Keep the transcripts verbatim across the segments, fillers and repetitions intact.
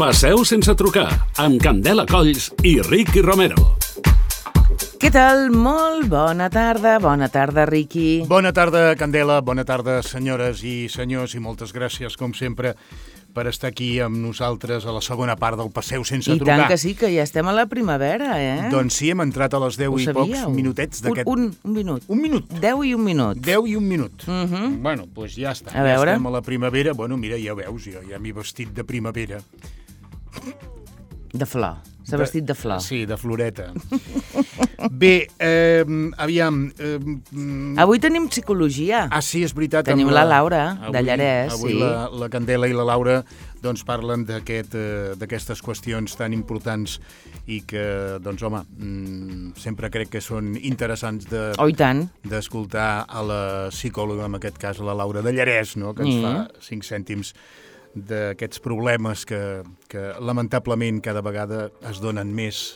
Passeu sense trucar, amb Candela Colls i Ricky Romero. Què tal? Molt bona tarda. Bona tarda, Ricky. Bona tarda, Candela. Bona tarda, senyores i senyors. I moltes gràcies, com sempre, per estar aquí amb nosaltres a la segona part del Passeu sense I trucar. I tant que sí, que ja estem a la primavera, eh? Doncs sí, hem entrat a les deu i pocs minutets d'aquest... Un, un, un minut. Un minut. Deu i un minut. Deu i un minut. Uh -huh. Bueno, doncs ja està. A veure. Ja estem a la primavera. Bueno, mira, ja veus, jo ja m'he vestit de primavera. De flor. S'ha vestit de flor. Sí, de floreta. Bé, eh, aviam... Eh, avui tenim psicologia. Ah, sí, és veritat. Tenim la, la Laura, avui, de Llarès. Avui sí. la, la Candela i la Laura doncs, parlen d'aquest, eh, d'aquestes qüestions tan importants i que, doncs, home, mm, sempre crec que són interessants de, oh, i tant. d'escoltar a la psicòloga, en aquest cas la Laura de Llarès, no? Que ens mm. fa cinc cèntims d'aquests problemes que, que lamentablement cada vegada es donen més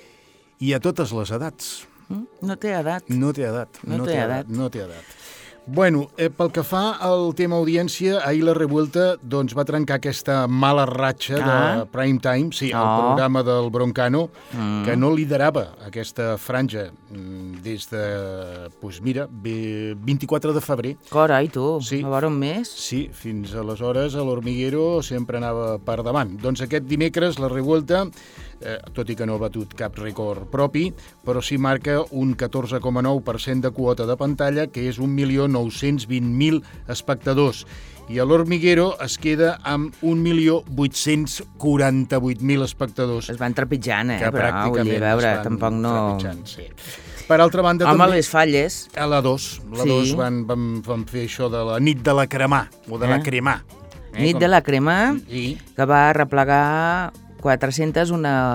i a totes les edats. No té edat. No té edat. No, no té, té edat. edat. No té edat. Bueno, eh, pel que fa al tema audiència, ahir la Revuelta doncs, va trencar aquesta mala ratxa ah. de Prime Time, sí, oh. el programa del Broncano, mm. que no liderava aquesta franja des de, doncs mira, vint-i-quatre de febrer. Carai, tu, sí. no varen més? Sí, fins aleshores a l'Hormiguero sempre anava per davant. Doncs aquest dimecres la Revuelta, eh, tot i que no ha batut cap rècord propi, però sí marca un catorze coma nou per cent de quota de pantalla, que és un milió nou-cents vint mil espectadors. I a l'Hormiguero es queda amb un milió vuit-cents quaranta-vuit mil espectadors. Es van trepitjant, eh? Que però vull dir, veure, tampoc no... Sí. Per altra banda, Home, també... les falles. A la dos. La sí. dos van, van, van fer això de la nit de la cremà, o de eh? la cremà. Eh? Nit Com... de la crema, sí. que va replegar quatre-centes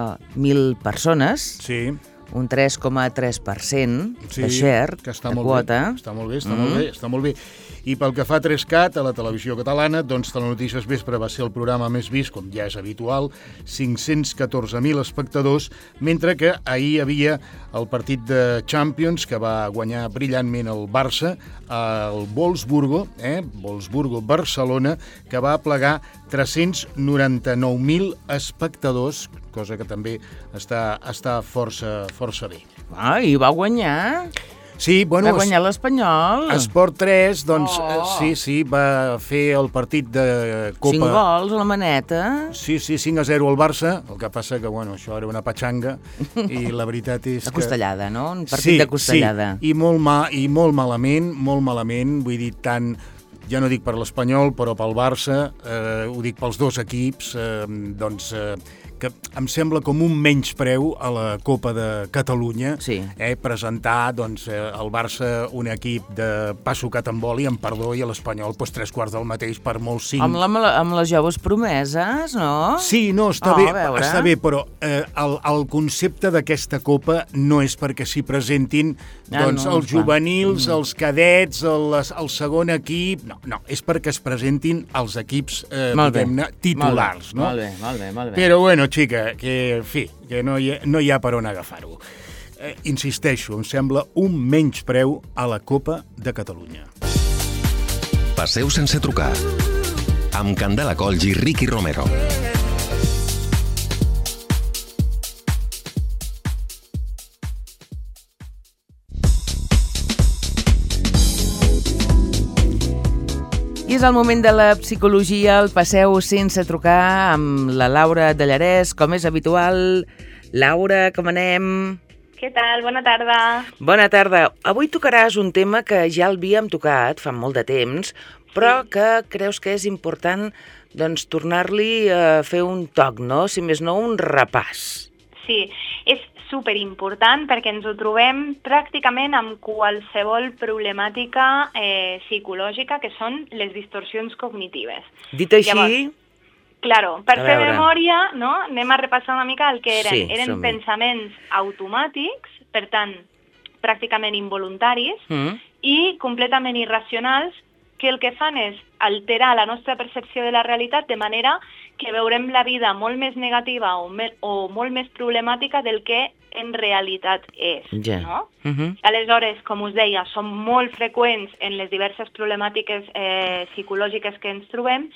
mil persones. Sí. Un tres coma tres per cent sí, de share, que està de molt quota. Bé. Està molt bé, està mm. molt bé, està molt bé. I pel que fa a tres cat, a la televisió catalana, doncs Telenotícies Vespre va ser el programa més vist, com ja és habitual, cinc-cents catorze mil espectadors, mentre que ahir hi havia el partit de Champions, que va guanyar brillantment el Barça, el Wolfsburgo, eh? Wolfsburgo-Barcelona, que va plegar tres-cents noranta-nou mil espectadors, cosa que també està, està força, força bé. Ah, i va guanyar... Sí, bueno, va guanyar l'Espanyol. Esport tres, doncs, oh. sí, sí, va fer el partit de Copa. Cinc gols a la maneta. Sí, sí, cinc a zero al Barça, el que passa que, bueno, això era una patxanga, i la veritat és que... Costellada, no? Un partit sí, de costellada. Sí, i molt, ma i molt malament, molt malament, vull dir, tant... Ja no dic per l'Espanyol, però pel Barça, eh, ho dic pels dos equips, eh, doncs... Eh, que em sembla com un menyspreu a la Copa de Catalunya, sí. eh, presentar doncs, eh, el Barça un equip de pa sucat amb oli, amb perdó, i l'Espanyol doncs, tres quarts del mateix per molts cinc. Amb, la, amb les joves promeses, no? Sí, no, està, oh, bé, està bé, però eh, el, el concepte d'aquesta Copa no és perquè s'hi presentin doncs, ah, no, els juvenils, mm. els cadets, el, el segon equip, no, no, és perquè es presentin els equips eh, diguem-ne titulars. Molt bé, no? molt bé, molt bé, molt bé. Però bueno, xica, que, en fi, que no hi ha, no hi ha per on agafar-ho. Eh, insisteixo, em sembla un menyspreu a la Copa de Catalunya. Passeu sense trucar. Amb Candela Colls i Ricky Romero. I és el moment de la psicologia, el Passeu sense trucar amb la Laura de Llarès, com és habitual. Laura, com anem? Què tal? Bona tarda. Bona tarda. Avui tocaràs un tema que ja l'havíem tocat fa molt de temps, però sí. que creus que és important doncs, tornar-li a fer un toc, no? Si més no, un repàs. Sí, és superimportant perquè ens ho trobem pràcticament amb qualsevol problemàtica eh, psicològica, que són les distorsions cognitives. Dit així... Llavors, claro, per fer memòria, no? Anem a repassar una mica el que eren. Sí, eren pensaments automàtics, per tant, pràcticament involuntaris, mm. i completament irracionals, que el que fan és alterar la nostra percepció de la realitat de manera que veurem la vida molt més negativa o, me, o molt més problemàtica del que en realitat és. Ja. No? Uh-huh. Aleshores, com us deia, són molt freqüents en les diverses problemàtiques eh, psicològiques que ens trobem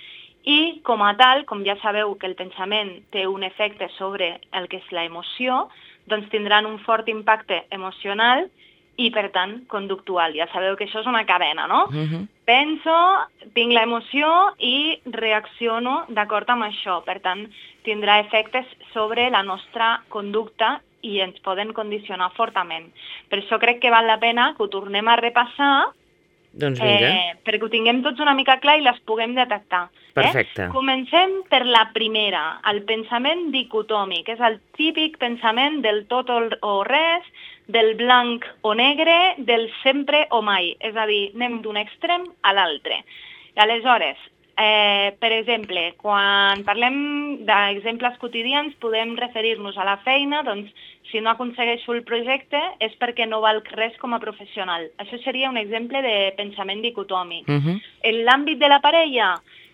i com a tal, com ja sabeu que el pensament té un efecte sobre el que és l'emoció, doncs tindran un fort impacte emocional i, per tant, conductual. Ja sabeu que això és una cadena, no? Uh-huh. Penso, tinc l'emoció i reacciono d'acord amb això. Per tant, tindrà efectes sobre la nostra conducta i ens poden condicionar fortament. Per això crec que val la pena que ho tornem a repassar, doncs vinga. Eh, perquè ho tinguem tots una mica clar i les puguem detectar. Perfecte. Eh? Comencem per la primera, el pensament dicotòmic. És el típic pensament del tot o res, del blanc o negre, del sempre o mai. És a dir, anem d'un extrem a l'altre. Aleshores, eh, per exemple, quan parlem d'exemples quotidians, podem referir-nos a la feina, doncs, si no aconsegueixo el projecte és perquè no valc res com a professional. Això seria un exemple de pensament dicotòmic. Uh-huh. En l'àmbit de la parella,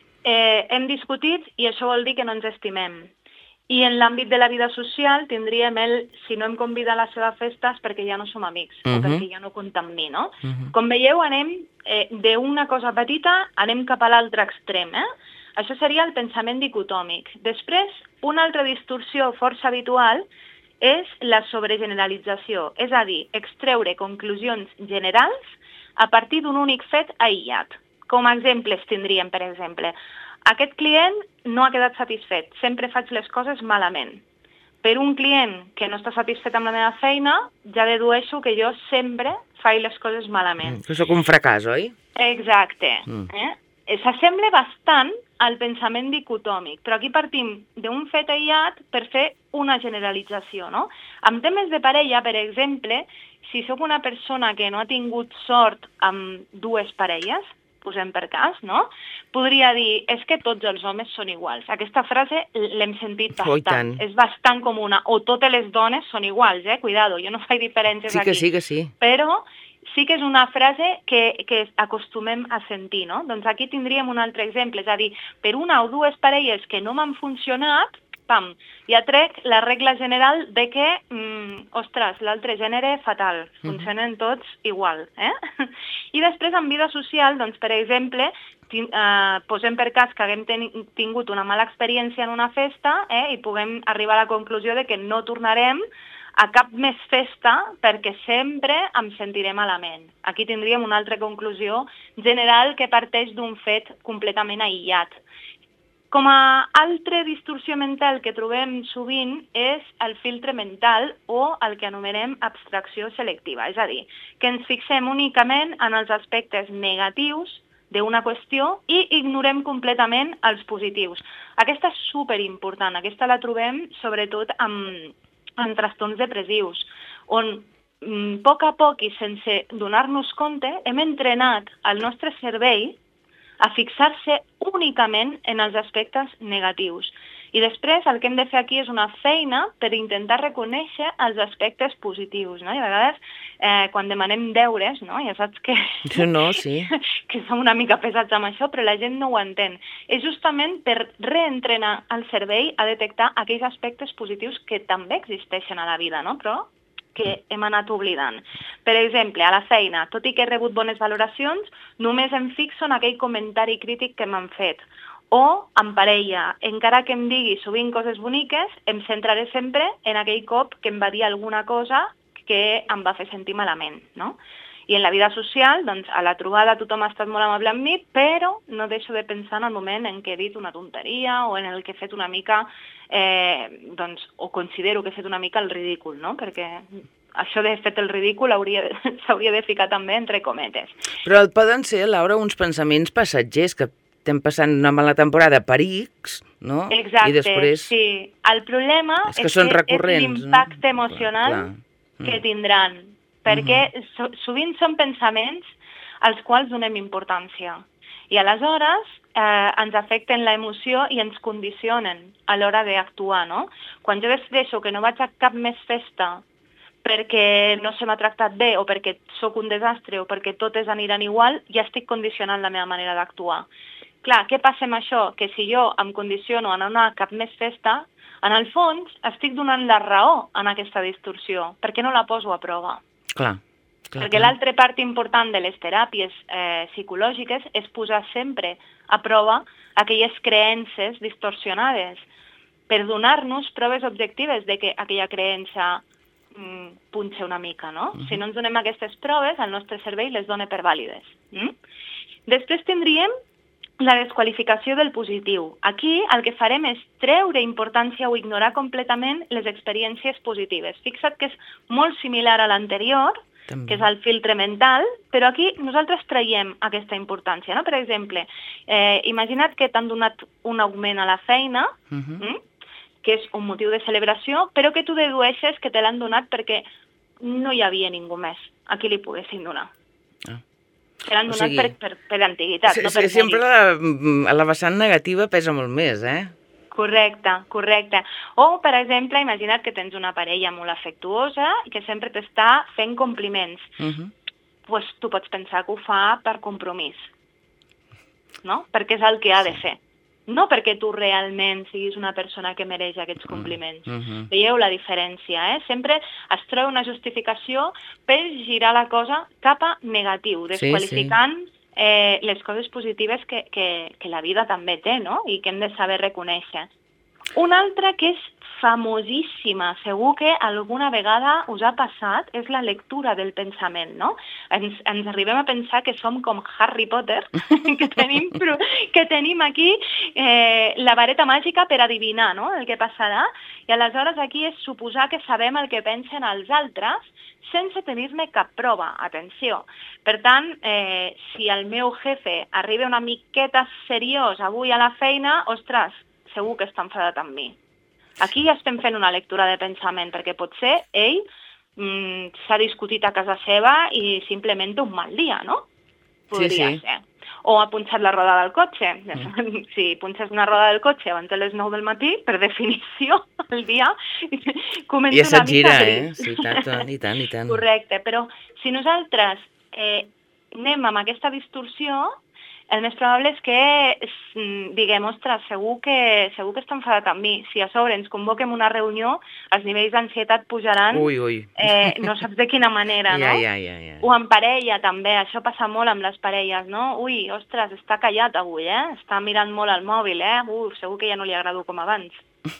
eh, hem discutit i això vol dir que no ens estimem. I en l'àmbit de la vida social tindríem el si no em convida a la seva festa és perquè ja no som amics, uh-huh. o perquè ja no compta amb mi, no? Uh-huh. Com veieu, anem eh, d'una cosa petita, anem cap a l'altre extrem, eh? Això seria el pensament dicotòmic. Després, una altra distorsió força habitual és la sobregeneralització, és a dir, extreure conclusions generals a partir d'un únic fet aïllat. Com a exemples tindríem, per exemple, aquest client no ha quedat satisfet, sempre faig les coses malament. Per un client que no està satisfet amb la meva feina, ja dedueixo que jo sempre faig les coses malament. Que sóc un fracàs, oi? Exacte. Mm. Eh? S'assembla bastant al pensament dicotòmic, però aquí partim d'un fet aïllat per fer una generalització, no? En temes de parella, per exemple, si sóc una persona que no ha tingut sort amb dues parelles, posem per cas, no? Podria dir, és que tots els homes són iguals. Aquesta frase l'hem sentit bastant. És bastant comuna. O totes les dones són iguals, eh? Cuidado, jo no faig diferències aquí. Sí que sí, que sí. Però sí que és una frase que, que acostumem a sentir, no? Doncs aquí tindríem un altre exemple, és a dir, per una o dues parelles que no m'han funcionat, pam, ja trec la regla general de que, mm, ostres, l'altre gènere fatal, funcionen tots igual, eh? I després en vida social, doncs, per exemple, tin, eh, posem per cas que haguem ten, tingut una mala experiència en una festa, eh, i puguem arribar a la conclusió de que no tornarem a cap més festa perquè sempre em sentiré malament. Aquí tindríem una altra conclusió general que parteix d'un fet completament aïllat. Com a altra distorsió mental que trobem sovint és el filtre mental o el que anomenem abstracció selectiva, és a dir, que ens fixem únicament en els aspectes negatius d'una qüestió i ignorem completament els positius. Aquesta és superimportant, aquesta la trobem sobretot amb en trastorns depressius, on a poc a poc i sense donar-nos compte hem entrenat el nostre cervell a fixar-se únicament en els aspectes negatius. I després el que hem de fer aquí és una feina per intentar reconèixer els aspectes positius, no? I a vegades eh, quan demanem deures, no? Ja saps que, no, sí. que som una mica pesats amb això, però la gent no ho entén. És justament per reentrenar el cervell a detectar aquells aspectes positius que també existeixen a la vida, no? Però que hem anat oblidant. Per exemple, a la feina, tot i que he rebut bones valoracions, només em fixo en aquell comentari crític que m'han fet. O, en parella, encara que em digui sovint coses boniques, em centraré sempre en aquell cop que em va dir alguna cosa que em va fer sentir malament, no? I en la vida social, doncs, a la trobada tothom ha estat molt amable amb mi, però no deixo de pensar en el moment en què he dit una tonteria o en el que he fet una mica, eh, doncs, o considero que he fet una mica el ridícul, no? Perquè això de fet el ridícul s'hauria de ficar també entre cometes. Però poden ser, Laura, uns pensaments passatgers que estem passant una mala temporada per X, no? Exacte, I després... sí. El problema és, que és, són que recurrents, és l'impacte no? emocional clar, clar. que tindran, perquè so, sovint són pensaments als quals donem importància. I aleshores eh, ens afecten l'emoció i ens condicionen a l'hora d'actuar, no? Quan jo decideixo que no vaig a cap més festa perquè no se m'ha tractat bé o perquè sóc un desastre o perquè totes aniran igual, ja estic condicionant la meva manera d'actuar. Clar, què passa amb això? Que si jo em condiciono a no anar a cap més festa, en el fons estic donant la raó en aquesta distorsió, perquè no la poso a prova. Clar. Clar, perquè l'altra part important de les teràpies eh, psicològiques és posar sempre a prova aquelles creences distorsionades per donar-nos proves objectives de que aquella creença mm, punxa una mica, no? Uh-huh. Si no ens donem aquestes proves, el nostre cervell les dona per vàlides. Mm? Després tindríem la desqualificació del positiu. Aquí el que farem és treure importància o ignorar completament les experiències positives. Fixa't que és molt similar a l'anterior, també, que és el filtre mental, però aquí nosaltres traiem aquesta importància. No? Per exemple, eh, imagina't que t'han donat un augment a la feina, uh-huh. mm, que és un motiu de celebració, però que tu dedueixes que te l'han donat perquè no hi havia ningú més a qui li poguessin donar. Ah. Que l'han donat o sigui, per, per, per antiguitat, sí, no per sí, sempre la, la vessant negativa pesa molt més, eh? Correcte, correcte. O, per exemple, imagina't que tens una parella molt afectuosa i que sempre t'està fent compliments. Uh-huh. Pues tu pots pensar que ho fa per compromís, no? Perquè és el que ha de fer. No perquè tu realment siguis una persona que mereix aquests compliments. Uh-huh. Veieu la diferència, eh? Sempre es troba una justificació per girar la cosa cap a negatiu, desqualificant sí, sí. Eh, les coses positives que, que, que la vida també té, no? I que hem de saber reconèixer. Una altra que és famosíssima, segur que alguna vegada us ha passat, és la lectura del pensament, no? Ens, ens arribem a pensar que som com Harry Potter, que tenim, que tenim aquí eh, la vareta màgica per adivinar, no?, el que passarà, i aleshores aquí és suposar que sabem el que pensen els altres sense tenir-ne cap prova, atenció. Per tant, eh, si el meu jefe arriba una miqueta seriós avui a la feina, ostres, segur que està enfadat amb mi. Aquí ja estem fent una lectura de pensament, perquè potser ell mm, s'ha discutit a casa seva i simplement té un mal dia, no? Podria sí, sí. ser. O ha punxat la roda del cotxe. Mm. Si punxes una roda del cotxe abans de les nou del matí, per definició, el dia comença ja una mica gira, gris. Eh? Sí, tant, i tant, i tant. Correcte, però si nosaltres eh, anem amb aquesta distorsió, el més probable és que diguem, ostres, segur que, segur que està enfadat amb mi. Si a sobre ens convoquem una reunió, els nivells d'ansietat pujaran, ui, ui. Eh, no saps de quina manera, no? Ja, ja, ja, ja. O en parella, també, això passa molt amb les parelles, no? Ui, ostres, està callat avui, eh? Està mirant molt al mòbil, eh? Uf, segur que ja no li agrado com abans.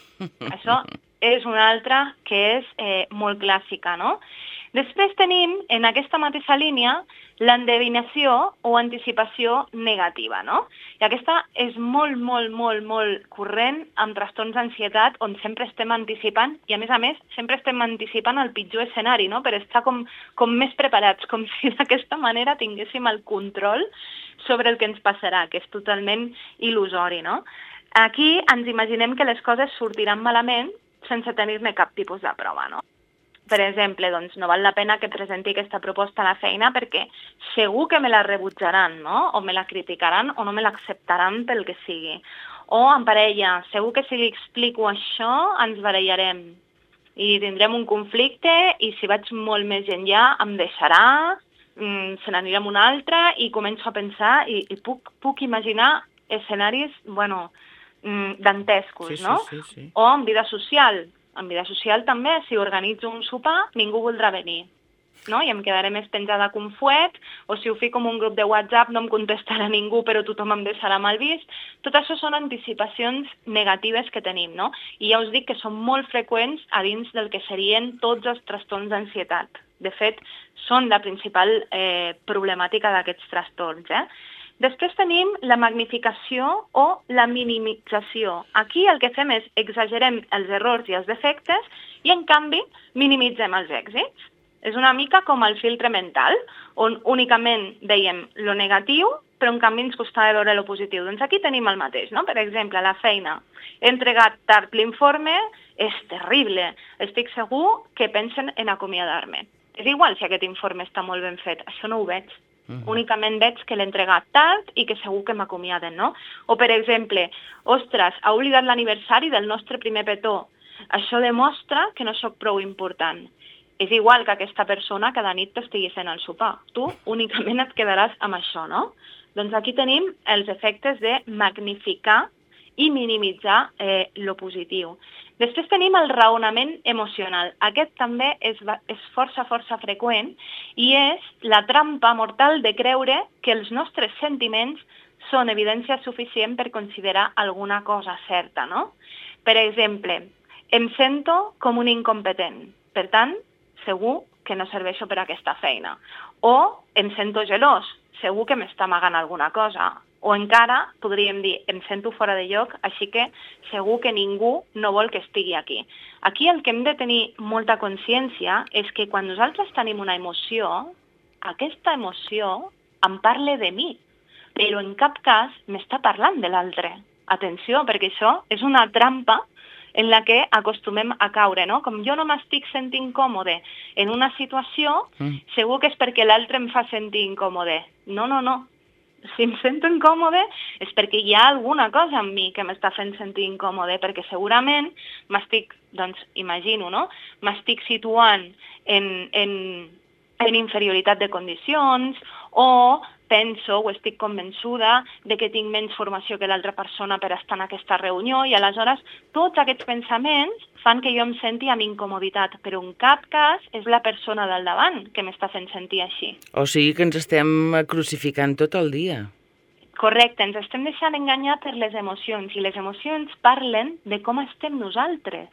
Això és una altra que és eh, molt clàssica, no? Després tenim, en aquesta mateixa línia, l'endevinació o anticipació negativa, no? I aquesta és molt, molt, molt, molt corrent amb trastorns d'ansietat on sempre estem anticipant, i a més a més sempre estem anticipant el pitjor escenari, no? Per estar com, com més preparats, com si d'aquesta manera tinguéssim el control sobre el que ens passarà, que és totalment il·lusori, no? Aquí ens imaginem que les coses sortiran malament sense tenir-ne cap tipus de prova, no? Per exemple, doncs, no val la pena que presenti aquesta proposta a la feina perquè segur que me la rebutjaran, no? O me la criticaran o no me l'acceptaran pel que sigui. O en parella, segur que si li explico això ens barallarem i tindrem un conflicte i si vaig molt més enllà em deixarà, mmm, se n'anirà amb un altre i començo a pensar i, i puc, puc imaginar escenaris, bueno, mmm, dantescos, sí, no? Sí, sí, sí. O en vida social. En vida social també, si organitzo un sopar, ningú voldrà venir, no? I em quedaré més penjada que un fuet, o si ho fico en un grup de WhatsApp no em contestarà ningú, però tothom em deixarà mal vist. Tot això són anticipacions negatives que tenim, no? I ja us dic que són molt freqüents a dins del que serien tots els trastorns d'ansietat. De fet, són la principal eh, problemàtica d'aquests trastorns, eh? Després tenim la magnificació o la minimització. Aquí el que fem és exagerem els errors i els defectes i, en canvi, minimitzem els èxits. És una mica com el filtre mental, on únicament veiem lo negatiu, però en canvi ens costava veure lo positiu. Doncs aquí tenim el mateix, no? Per exemple, a la feina. He entregat tard l'informe, és terrible. Estic segur que pensen en acomiadar-me. És igual si aquest informe està molt ben fet, això no ho veig. Uh-huh. Únicament veig que l'he entregat tard i que segur que m'acomiaden, no? O, per exemple, ostres, ha oblidat l'aniversari del nostre primer petó. Això demostra que no sóc prou important. És igual que aquesta persona cada nit t'estigui fent el sopar. Tu únicament et quedaràs amb això, no? Doncs aquí tenim els efectes de magnificar i minimitzar eh, lo positiu. Després tenim el raonament emocional. Aquest també és, és força, força freqüent i és la trampa mortal de creure que els nostres sentiments són evidència suficient per considerar alguna cosa certa, no? Per exemple, em sento com un incompetent, per tant, segur que no serveixo per aquesta feina. O em sento gelós, segur que m'està amagant alguna cosa. O encara podríem dir, em sento fora de lloc, així que segur que ningú no vol que estigui aquí. Aquí el que hem de tenir molta consciència és que quan nosaltres tenim una emoció, aquesta emoció em parla de mi, però en cap cas m'està parlant de l'altre. Atenció, perquè això és una trampa en la que acostumem a caure, no? Com jo no m'estic sentint còmode en una situació, mm. segur que és perquè l'altre em fa sentir incòmode. No, no, no. Si em sento incòmode és perquè hi ha alguna cosa en mi que m'està fent sentir incòmode, perquè segurament m'estic, doncs imagino, no? M'estic situant en, en, en inferioritat de condicions o penso o estic convençuda de que tinc menys formació que l'altra persona per estar en aquesta reunió i aleshores tots aquests pensaments fan que jo em senti amb incomoditat, però en cap cas és la persona del davant que m'està fent sentir així. O sigui que ens estem crucificant tot el dia. Correcte, ens estem deixant enganyar per les emocions i les emocions parlen de com estem nosaltres,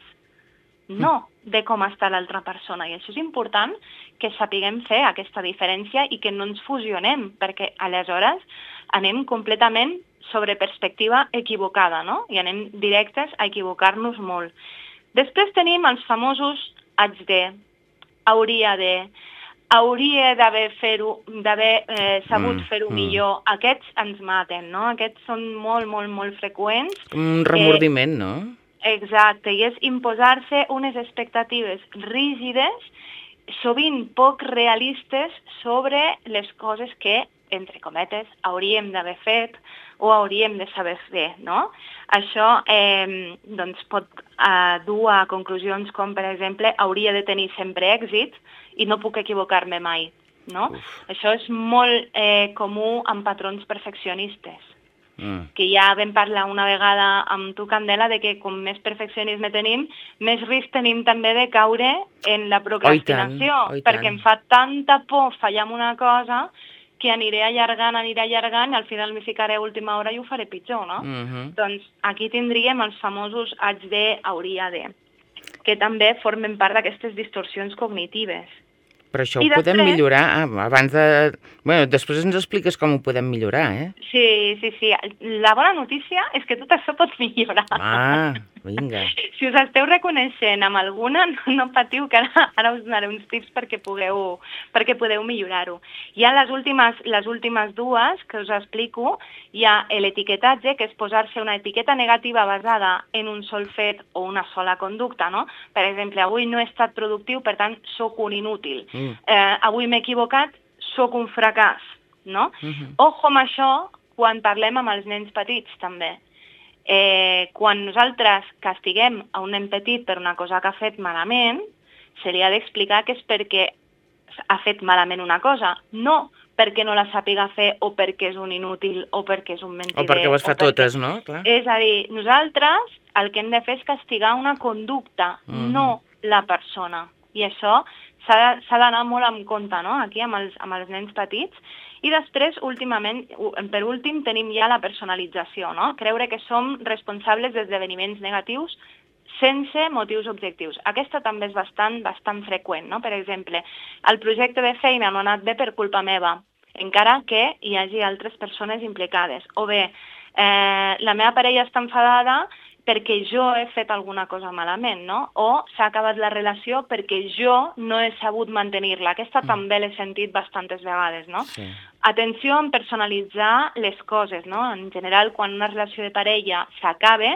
no de com està l'altra persona. I això és important que sapiguem fer aquesta diferència i que no ens fusionem, perquè aleshores anem completament sobre perspectiva equivocada, no? I anem directes a equivocar-nos molt. Després tenim els famosos haig de, hauria de, hauria d'haver fer-ho, d'haver eh, sabut mm, fer-ho mm. millor. Aquests ens maten, no? Aquests són molt, molt, molt freqüents. Un remordiment, eh, no? Exacte, i és imposar-se unes expectatives rígides, sovint poc realistes, sobre les coses que, entre cometes, hauríem d'haver fet o hauríem de saber fer, no? Això eh, doncs pot eh, dur a conclusions com, per exemple, hauria de tenir sempre èxit i no puc equivocar-me mai, no? Uf. Això és molt eh, comú en patrons perfeccionistes. Mm. Que ja vam parlar una vegada amb tu, Candela, de que com més perfeccionisme tenim, més risc tenim també de caure en la procrastinació, oh, tant, oh, perquè tant. Em fa tanta por fallar en una cosa que aniré allargant, aniré allargant i al final m'hi ficaré a última hora i ho faré pitjor, no? Mm-hmm. Doncs aquí tindríem els famosos haig de, hauria de, que també formen part d'aquestes distorsions cognitives. Però això ho I podem després... millorar ah, abans de... Bueno, després ens expliques com ho podem millorar, eh? Sí, sí, sí. La bona notícia és que tot això pot millorar. Ah, vinga. Si us esteu reconeixent amb alguna, no, no patiu, que ara, ara us donaré uns tips perquè pugueu, perquè podeu millorar-ho. Hi ha les últimes, les últimes dues que us explico. Hi ha l'etiquetatge, que és posar-se una etiqueta negativa basada en un sol fet o una sola conducta, no? Per exemple, avui no he estat productiu, per tant, sóc un inútil. Mm. Eh, avui m'he equivocat, sóc un fracàs, no? Uh-huh. Ojo amb això quan parlem amb els nens petits, també. Eh, quan nosaltres castiguem a un nen petit per una cosa que ha fet malament, se li ha d'explicar que és perquè ha fet malament una cosa, no perquè no la sàpiga fer o perquè és un inútil o perquè és un mentider. O perquè ho has fet totes, no? Clar. És a dir, nosaltres el que hem de fer és castigar una conducta, uh-huh. no la persona. I això s'ha d'anar molt en compte, no? Aquí amb els, amb els nens petits. I després, últimament, per últim, tenim ja la personalització, no? Creure que som responsables d'esdeveniments negatius sense motius objectius. Aquesta també és bastant, bastant freqüent, no? Per exemple, el projecte de feina no ha anat bé per culpa meva, encara que hi hagi altres persones implicades. O bé, eh, la meva parella està enfadada perquè jo he fet alguna cosa malament, no? O s'ha acabat la relació perquè jo no he sabut mantenir-la. Aquesta mm. també l'he sentit bastantes vegades, no? Sí. Atenció en personalitzar les coses, no? En general, quan una relació de parella s'acaba,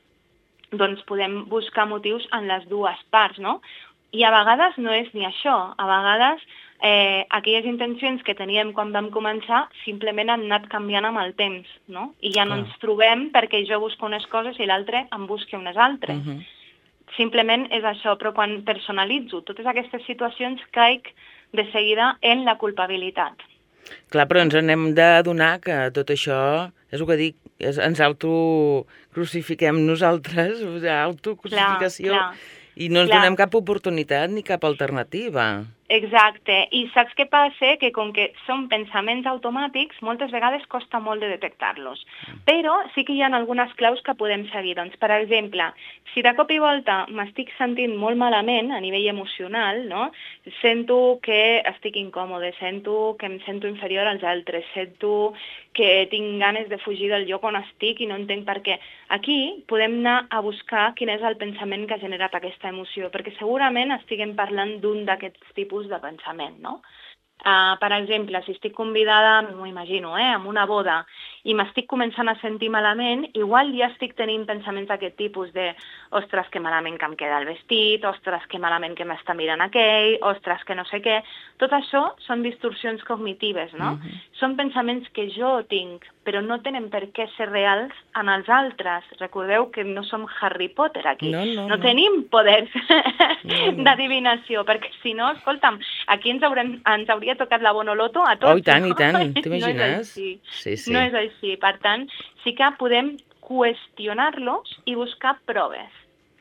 doncs podem buscar motius en les dues parts, no? I a vegades no és ni això. A vegades eh, aquelles intencions que teníem quan vam començar simplement han anat canviant amb el temps, no? I ja no ens trobem perquè jo busco unes coses i l'altre en busqui unes altres. Uh-huh. Simplement és això, però quan personalitzo totes aquestes situacions caic de seguida en la culpabilitat. Clar, però ens n'hem d'adonar que tot això, és el que dic, és, ens autocrucifiquem nosaltres, autocrucificació, clar, clar. I no ens Clar. donem cap oportunitat ni cap alternativa. Exacte, i saps què passa? Que com que són pensaments automàtics, moltes vegades costa molt de detectar-los. Però sí que hi ha algunes claus que podem seguir. Doncs, per exemple, si de cop i volta m'estic sentint molt malament a nivell emocional, no? Sento que estic incòmode, sento que em sento inferior als altres, sento que tinc ganes de fugir del lloc on estic i no entenc per què. Aquí podem anar a buscar quin és el pensament que ha generat aquesta emoció, perquè segurament estiguem parlant d'un d'aquests tipus de pensament, no? Uh, per exemple, si estic convidada, m'ho imagino, eh, a una boda, i m'estic començant a sentir malament, igual ja estic tenint pensaments d'aquest tipus de ostres, que malament que em queda el vestit, ostres, que malament que m'està mirant aquell, ostres, que no sé què. Tot això són distorsions cognitives, no? Uh-huh. Són pensaments que jo tinc, però no tenen per què ser reals en els altres. Recordeu que no som Harry Potter aquí. No, no, no, no. tenim poders no, no. d'adivinació, perquè si no, escolta'm, aquí ens, haurem, ens hauria tocat la Bonoloto a tots. Oh, i tant, no? i tant, t'imagines? No és així. Sí, sí. No és així. Per tant, sí que podem qüestionar-los i buscar proves.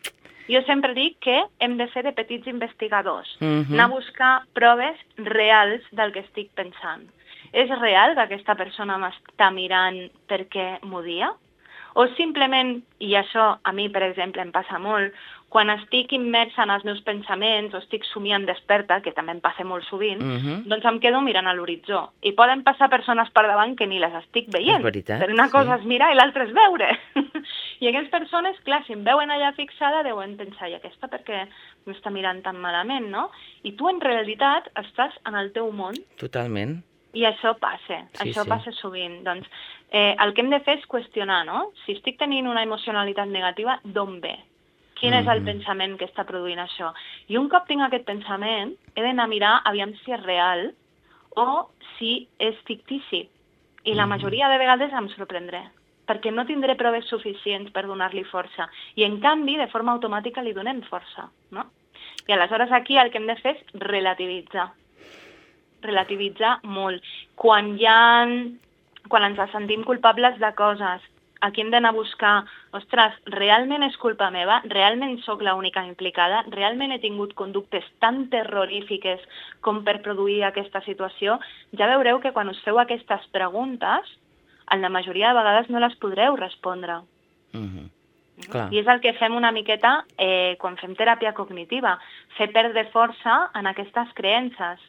Jo sempre dic que hem de ser de petits investigadors, uh-huh. anar a buscar proves reals del que estic pensant. És real que aquesta persona m'està mirant perquè m'odia? O simplement, i això a mi, per exemple, em passa molt, quan estic immersa en els meus pensaments o estic somiant desperta, que també em passa molt sovint, uh-huh. doncs em quedo mirant a l'horitzó. I poden passar persones per davant que ni les estic veient. És veritat. Per una cosa sí. és mirar i l'altra és veure. I aquestes persones, clar, si em veuen allà fixada, deuen pensar, i aquesta perquè m'està mirant tan malament, no? I tu, en realitat, estàs en el teu món. Totalment. I això passa, sí, això sí. passa sovint. Doncs eh, el que hem de fer és qüestionar, no? Si estic tenint una emocionalitat negativa, d'on ve? Quin mm-hmm. és el pensament que està produint això? I un cop tinc aquest pensament, he d'anar a mirar aviam si és real o si és fictici. I la majoria de vegades em sorprendré, perquè no tindré proves suficients per donar-li força. I en canvi, de forma automàtica, li donem força, no? I aleshores aquí el que hem de fer és relativitzar. relativitzar molt. Quan ja, quan ens sentim culpables de coses, aquí hem d'anar a buscar, ostres, realment és culpa meva? Realment sóc l'única implicada? Realment he tingut conductes tan terrorífiques com per produir aquesta situació? Ja veureu que quan us feu aquestes preguntes, en la majoria de vegades no les podreu respondre. Mm-hmm. Clar. I és el que fem una miqueta eh, quan fem teràpia cognitiva, fer perdre força en aquestes creences.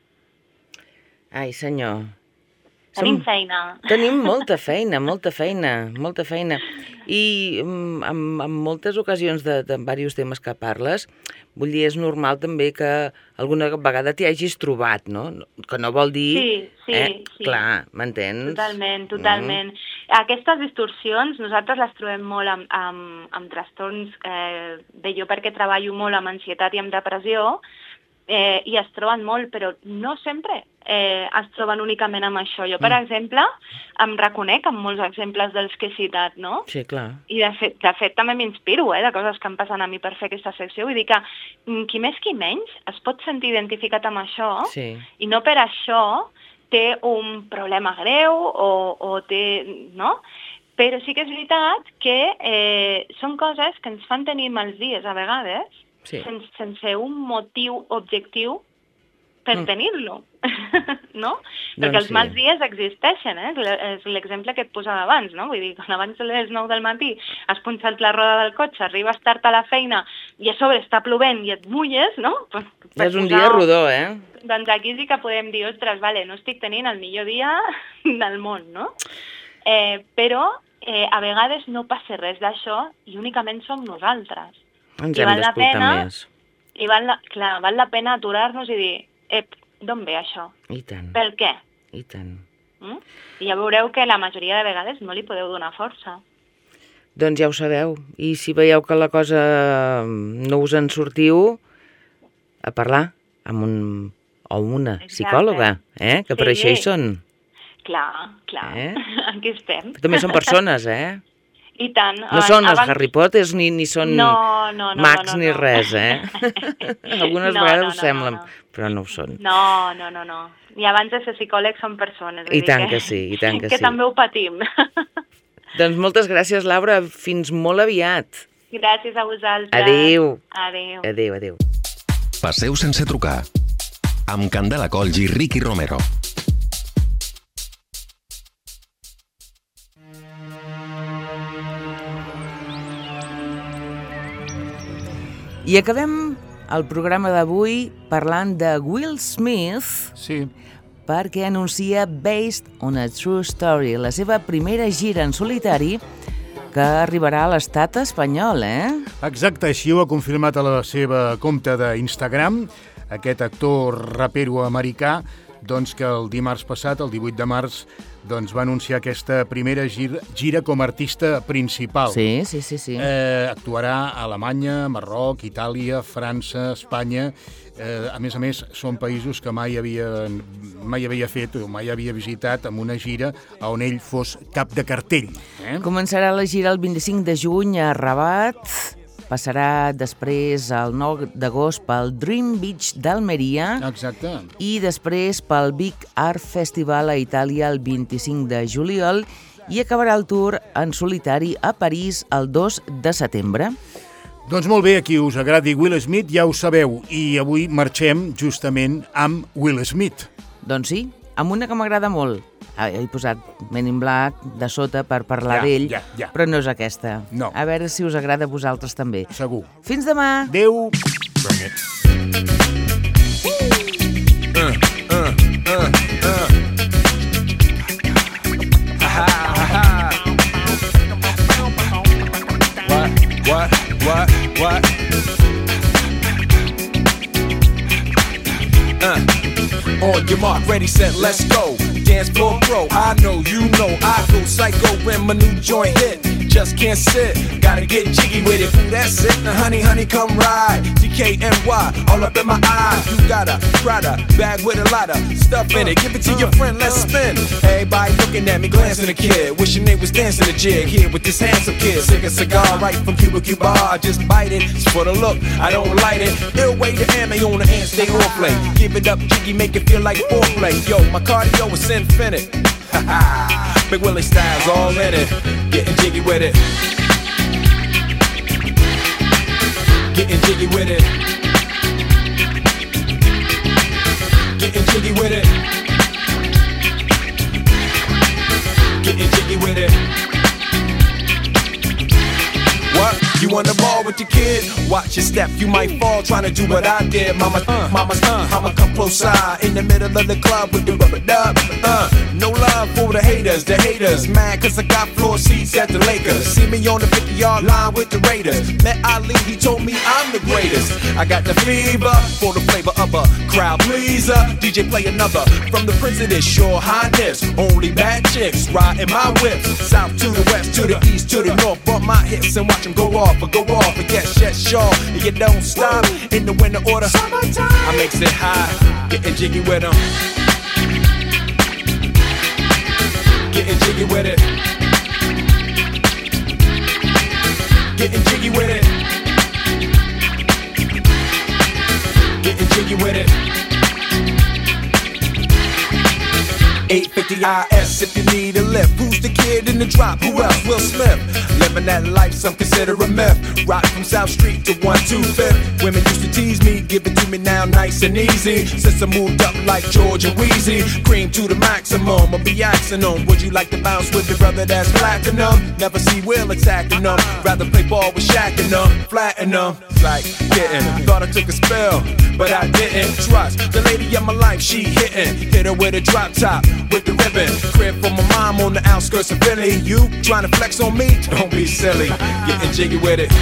Ai, senyor. Tenim Som... feina. Tenim molta feina, molta feina, molta feina. I en, en moltes ocasions de, de diversos temes que parles, vull dir, és normal també que alguna vegada t'hi hagis trobat, no? Que no vol dir... Sí, sí, eh? sí. Clar, m'entens? Totalment, totalment. Mm. Aquestes distorsions nosaltres les trobem molt amb, amb, amb trastorns, eh, bé, jo perquè treballo molt amb ansietat i amb depressió, eh, i es troben molt, però no sempre eh, es troben únicament amb això. Jo, per mm. exemple, em reconec amb molts exemples dels que he citat, no? Sí, clar. I de fet, de fet també m'inspiro eh, de coses que em passen a mi per fer aquesta secció. Vull dir que qui més qui menys es pot sentir identificat amb això sí. i no per això té un problema greu o, o té... no? Però sí que és veritat que eh, són coses que ens fan tenir mals dies a vegades sí. sense, sense un motiu objectiu per mm. tenir-lo, no? Doncs perquè els sí. mals dies existeixen, eh? És l'exemple que et posava abans, no? Vull dir, quan abans de les nou del matí has punxat la roda del cotxe, arribes tard a la feina i a sobre està plovent i et mulles, no? Pues, ja és un dia rodó, eh? Doncs aquí sí que podem dir, ostres, vale, no estic tenint el millor dia del món, no? Eh, però eh, a vegades no passa res d'això i únicament som nosaltres. Ens hem d'escoltar més. I val la, clar, val la pena aturar-nos i dir, ep, d'on ve això? I tant. Per què? I tant. Mm? I ja veureu que la majoria de vegades no li podeu donar força. Doncs ja ho sabeu. I si veieu que la cosa no us en sortiu, a parlar amb un o una Exacte. psicòloga, eh? Que sí. per això hi són. Clar, clar. Eh? Aquí estem. Però també són persones, eh? I tant. No són els abans... Harry Potters ni, ni són no, no, no, mags no, no, ni no. res, eh? Algunes no, vegades no, ho semblen, no, no. però no ho són. No, no, no, no. Ni abans de ser psicòleg són persones. I tant que sí, i tant que sí. Que també ho patim. Doncs moltes gràcies, Laura. Fins molt aviat. Gràcies a vosaltres. Adéu. Adéu. Adéu, adéu. Passeu sense trucar. Amb Candela Colls i Ricky Romero. I acabem el programa d'avui parlant de Will Smith, Sí. perquè anuncia Based on a True Story, la seva primera gira en solitari que arribarà a l'estat espanyol, eh? Exacte, així ho ha confirmat a la seva compte d'Instagram aquest actor rapero americà, doncs que el dimarts passat, el divuit de març, doncs va anunciar aquesta primera gira, gira com a artista principal. Sí, sí, sí. sí. Eh, actuarà a Alemanya, Marroc, Itàlia, França, Espanya. Eh, a més a més, són països que mai havia, mai havia fet o mai havia visitat amb una gira on ell fos cap de cartell. Eh? Començarà la gira el vint-i-cinc de juny a Rabat, passarà després el nou d'agost pel Dream Beach d'Almeria Exacte. i després pel Big Art Festival a Itàlia el vint-i-cinc de juliol i acabarà el tour en solitari a París el dos de setembre. Doncs molt bé, a qui us agradi Will Smith ja ho sabeu, i avui marxem justament amb Will Smith. Doncs sí, amb una que m'agrada molt. Ah, he posat Men in Black de sota per parlar Ja, d'ell, ja, ja. però no és aquesta. No. A veure si us agrada a vosaltres també. Segur. Fins demà! Adéu! What, what, what? Uh. On your mark, ready, set, let's go. Dance floor pro, I know, you know, I go psycho when my new joint hit. Just can't sit, gotta get jiggy with it. Ooh, that's it, now honey, honey, come ride. T K N Y, all up in my eyes. You got a Prada bag with a lot of stuff in it. Give it to your friend, let's spin. Everybody looking at me, glancing a kid. Wishing they was dancing a jig here with this handsome kid. Sick a cigar right from Cuba Cuba. I just bite it, it's for the look, I don't light it. Ill way to ammo on the hand, stay on play. Give it up, jiggy, make it feel like foreplay. Yo, my cardio is infinite. Big Willie style's all in it. Getting jiggy with it. Getting jiggy with it. Getting jiggy with it. Getting jiggy with it. What? You on the ball with your kid? Watch your step, you might fall trying to do what I did. Mama, uh, mama, uh, mama, come close side in the middle of the club with the rubber dub. Uh, no love for the haters, the haters mad cause I got floor seats at the Lakers. See me on the fifty-yard line with the Raiders. Met Ali, he told me I'm the greatest. I got the fever for the flavor of a crowd pleaser. D J play another from the Prince of this Your Highness. Only bad chicks riding my whips. South to the west, to the east, to the north. Bump my hips and watch them go off or go off. But yes, yes, sure. And you don't stop in the winter order. Summertime. I makes it high, getting jiggy with them. Getting jiggy with it. Getting jiggy with it. Getting jiggy with it. eight fifty I S if you need a lift. Who's the kid in the drop? Who else? Will Smith. Living that life, some consider a myth. Rock from South Street to one two fifth. Women used to tease me, give it to me now nice and easy. Since I moved up like George and Wheezy, cream to the maximum, I'll be axing them. Would you like to bounce with your brother that's platinum? Never see Will attacking them. Rather play ball with Shaq and them, flatten them. Like getting, thought I took a spell, but I didn't. Trust the lady of my life, she hitting. Hit her with a drop top, with the ribbon. Crib for my mom on the outskirts of Philly. You trying to flex on me? Don't be silly. Getting jiggy with it.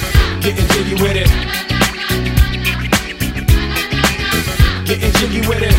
Getting jiggy with it. Getting jiggy with it.